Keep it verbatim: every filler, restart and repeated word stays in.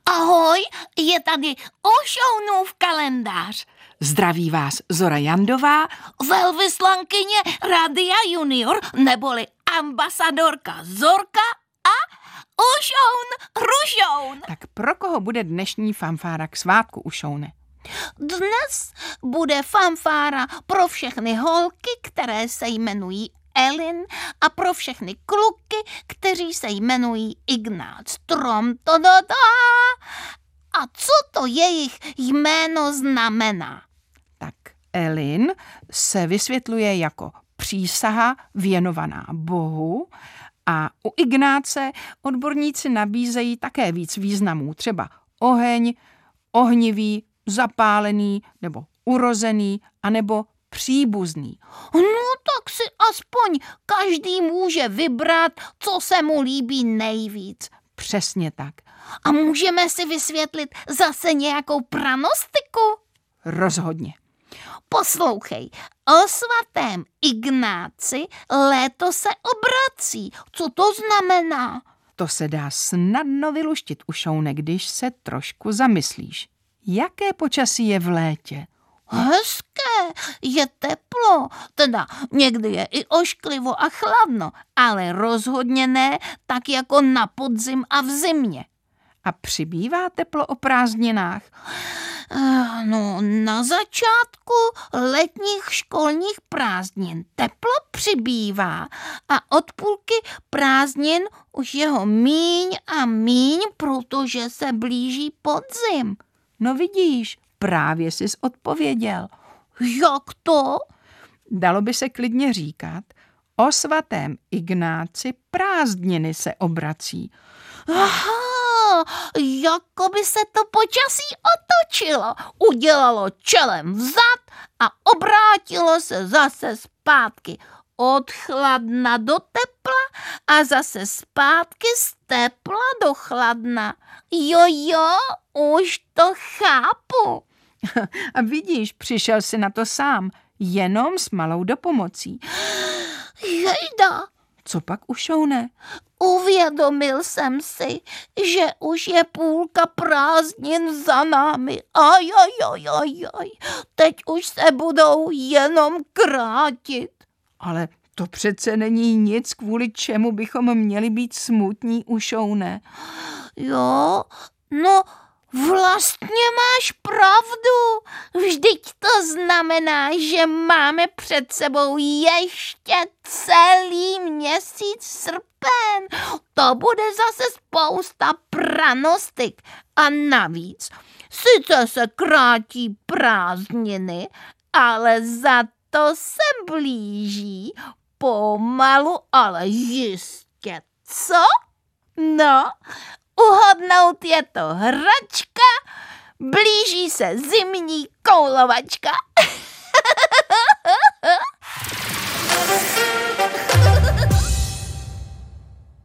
Ahoj, je tady Ošounův kalendář. Zdraví vás Zora Jandová, Velvyslankyně Radia Junior, neboli ambasadorka Zorka a Ušoun Rušoun. tak pro koho bude dnešní fanfára k svátku, Ušoune? Dnes bude fanfára pro všechny holky, které se jmenují Elin, a pro všechny kluky, kteří se jmenují Ignác. Trom to do do. A co to jejich jméno znamená? Tak Elin se vysvětluje jako přísaha věnovaná Bohu a u Ignáce odborníci nabízejí také víc významů, třeba oheň, ohnivý, zapálený nebo urozený, anebo příbuzný. No tak si aspoň každý může vybrat, co se mu líbí nejvíc. Přesně tak. A můžeme si vysvětlit zase nějakou pranostiku? Rozhodně. Poslouchej, o svatém Ignáci léto se obrací. Co to znamená? To se dá snadno vyluštit, Ušoune, když se trošku zamyslíš. Jaké počasí je v létě? Hezké, je teplo, teda někdy je i ošklivo a chladno, ale rozhodně ne tak jako na podzim a v zimě. A přibývá teplo o prázdninách? No, na začátku letních školních prázdnin teplo přibývá a od půlky prázdnin už je ho míň a míň, protože se blíží podzim. No vidíš, právě jsi odpověděl. Jak to? Dalo by se klidně říkat, o svatém Ignáci prázdniny se obrací. Aha, jako by se to počasí otočilo. Udělalo čelem vzad a obrátilo se zase zpátky. Od chladna do tepla a zase zpátky z tepla do chladna. Jo, jo, už to chápu. A vidíš, přišel si na to sám, jenom s malou dopomocí. Jejda. Co pak, Ušoune? Uvědomil jsem si, že už je půlka prázdnin za námi. Aj, aj, aj, aj, aj. Teď už se budou jenom krátit. Ale to přece není nic, kvůli čemu bychom měli být smutní, Ušoune. Jo, no vlastně máš pravdu. Vždyť to znamená, že máme před sebou ještě celý měsíc srpen. To bude zase spousta pranostik. A navíc, sice se krátí prázdniny, ale za to se blíží pomalu, ale jistě. Co? No, uhodnout je to hračka, blíží se zimní koulovačka.